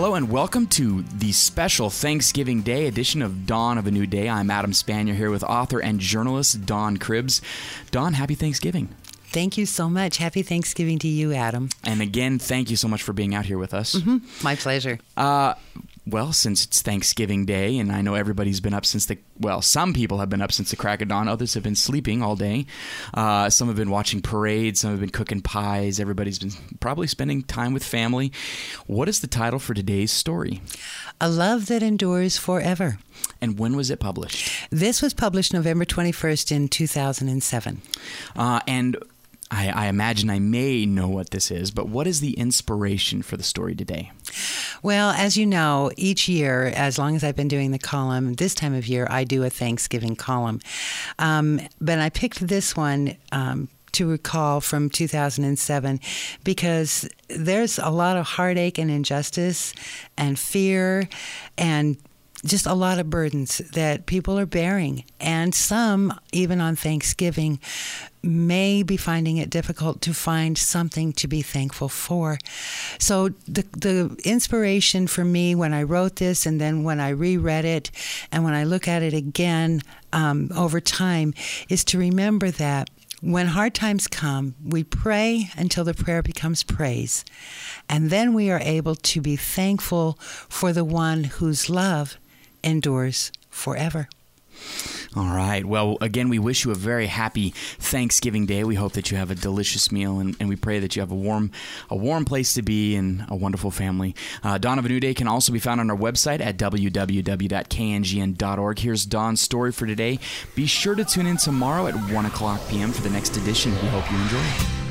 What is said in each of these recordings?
Hello and welcome to the special Thanksgiving Day edition of Dawn of a New Day. I'm Adam Spanier here with author and journalist Dawn Cribbs. Dawn, happy Thanksgiving. Thank you so much. Happy Thanksgiving to you, Adam. And again, thank you so much for being out here with us. My pleasure. Well, since it's Thanksgiving Day, and I know everybody's been up since some people have been up since the crack of dawn. Others have been sleeping all day. Some have been watching parades. Some have been cooking pies. Everybody's been probably spending time with family. What is the title for today's story? A Love That Endures Forever. And when was it published? This was published November 21st in 2007. And I imagine I may know what this is, but what is the inspiration for the story today? Well, as you know, each year, as long as I've been doing the column, this time of year, I do a Thanksgiving column. But I picked this one to recall from 2007 because there's a lot of heartache and injustice and fear and just a lot of burdens that people are bearing. And some, even on Thanksgiving, may be finding it difficult to find something to be thankful for. So the inspiration for me when I wrote this and then when I reread it and when I look at it again over time is to remember that when hard times come, we pray until the prayer becomes praise. And then we are able to be thankful for the one whose love endures forever. All right. Well, again, we wish you a very happy Thanksgiving Day. We hope that you have a delicious meal, and we pray that you have a warm place to be and a wonderful family. Dawn of a New Day can also be found on our website at www.kngn.org. Here's Dawn's story for today. Be sure to tune in tomorrow at 1 o'clock p.m. for the next edition. We hope you enjoy.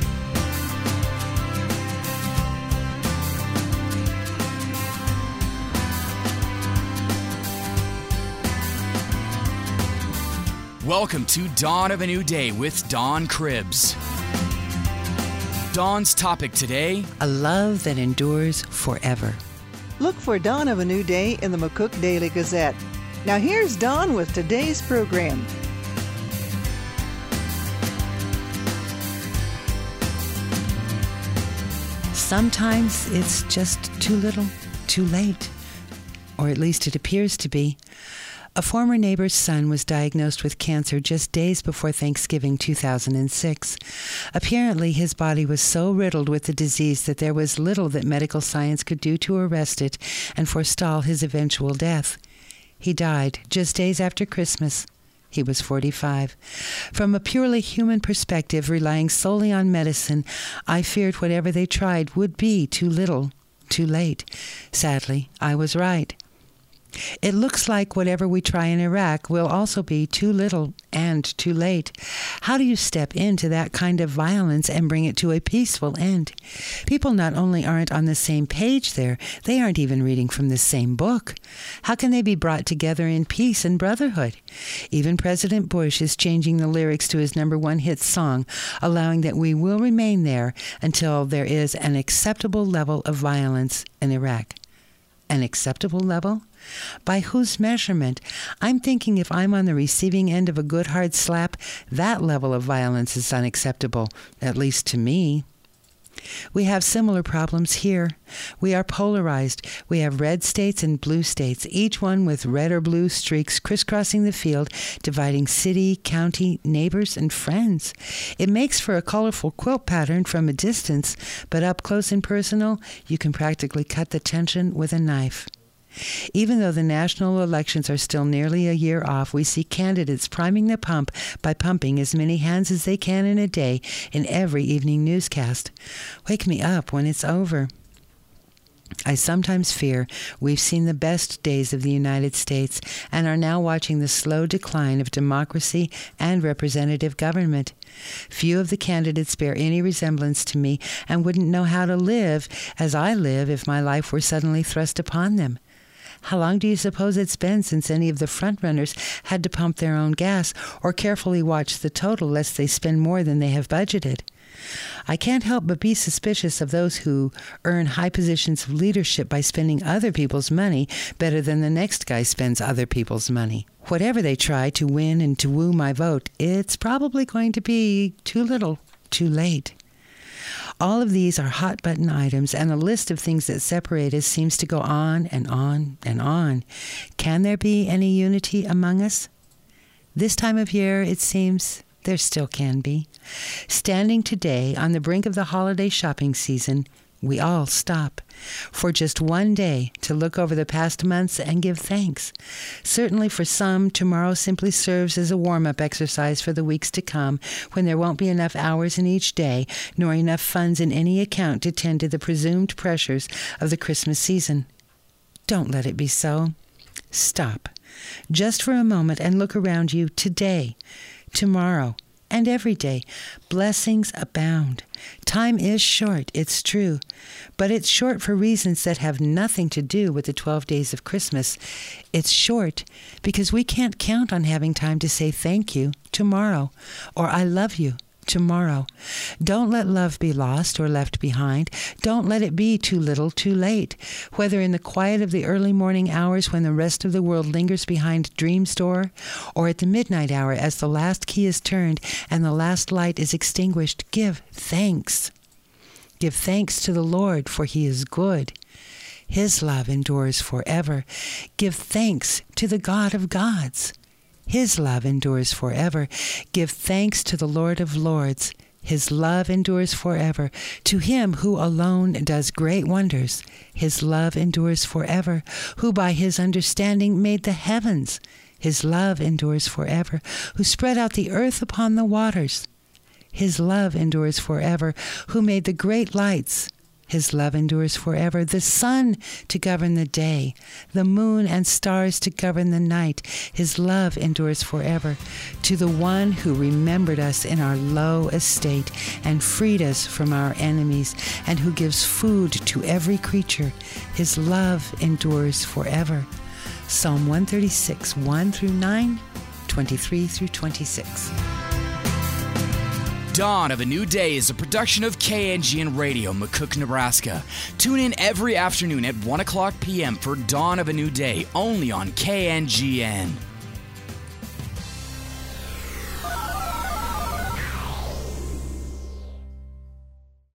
Welcome to Dawn of a New Day with Dawn Cribbs. Dawn's topic today: a love that endures forever. Look for Dawn of a New Day in the McCook Daily Gazette. Now here's Dawn with today's program. Sometimes it's just too little, too late, or at least it appears to be. A former neighbor's son was diagnosed with cancer just days before Thanksgiving 2006. Apparently, his body was so riddled with the disease that there was little that medical science could do to arrest it and forestall his eventual death. He died just days after Christmas. He was 45. From a purely human perspective, relying solely on medicine, I feared whatever they tried would be too little, too late. Sadly, I was right. It looks like whatever we try in Iraq will also be too little and too late. How do you step into that kind of violence and bring it to a peaceful end? People not only aren't on the same page there, they aren't even reading from the same book. How can they be brought together in peace and brotherhood? Even President Bush is changing the lyrics to his #1 hit song, allowing that we will remain there until there is an acceptable level of violence in Iraq. An acceptable level? By whose measurement? I'm thinking if I'm on the receiving end of a good hard slap, that level of violence is unacceptable, at least to me. We have similar problems here. We are polarized. We have red states and blue states, each one with red or blue streaks crisscrossing the field, dividing city, county, neighbors, and friends. It makes for a colorful quilt pattern from a distance, but up close and personal, you can practically cut the tension with a knife. Even though the national elections are still nearly a year off, we see candidates priming the pump by pumping as many hands as they can in a day in every evening newscast. Wake me up when it's over. I sometimes fear we've seen the best days of the United States and are now watching the slow decline of democracy and representative government. Few of the candidates bear any resemblance to me and wouldn't know how to live as I live if my life were suddenly thrust upon them. How long do you suppose it's been since any of the frontrunners had to pump their own gas or carefully watch the total lest they spend more than they have budgeted? I can't help but be suspicious of those who earn high positions of leadership by spending other people's money better than the next guy spends other people's money. Whatever they try to win and to woo my vote, it's probably going to be too little, too late. All of these are hot button items, and the list of things that separate us seems to go on and on and on. Can there be any unity among us? This time of year, it seems there still can be. Standing today on the brink of the holiday shopping season, we all stop for just one day to look over the past months and give thanks. Certainly for some, tomorrow simply serves as a warm-up exercise for the weeks to come, when there won't be enough hours in each day, nor enough funds in any account to tend to the presumed pressures of the Christmas season. Don't let it be so. Stop just for a moment and look around you today, tomorrow, and every day. Blessings abound. Time is short, it's true, but it's short for reasons that have nothing to do with the 12 days of Christmas. It's short because we can't count on having time to say thank you tomorrow, or I love you tomorrow. Don't let love be lost or left behind. Don't let it be too little, too late. Whether in the quiet of the early morning hours when the rest of the world lingers behind dream's door, or at the midnight hour as the last key is turned and the last light is extinguished, give thanks. Give thanks to the Lord, for he is good. His love endures forever. Give thanks to the God of gods. His love endures forever. Give thanks to the Lord of lords. His love endures forever. To him who alone does great wonders, his love endures forever. Who by his understanding made the heavens, his love endures forever. Who spread out the earth upon the waters, his love endures forever. Who made the great lights, his love endures forever. The sun to govern the day, the moon and stars to govern the night, his love endures forever. To the one who remembered us in our low estate and freed us from our enemies, and who gives food to every creature, his love endures forever. Psalm 136, 1 through 9, 23 through 26. Dawn of a New Day is a production of KNGN Radio, McCook, Nebraska. Tune in every afternoon at 1 o'clock p.m. for Dawn of a New Day, only on KNGN.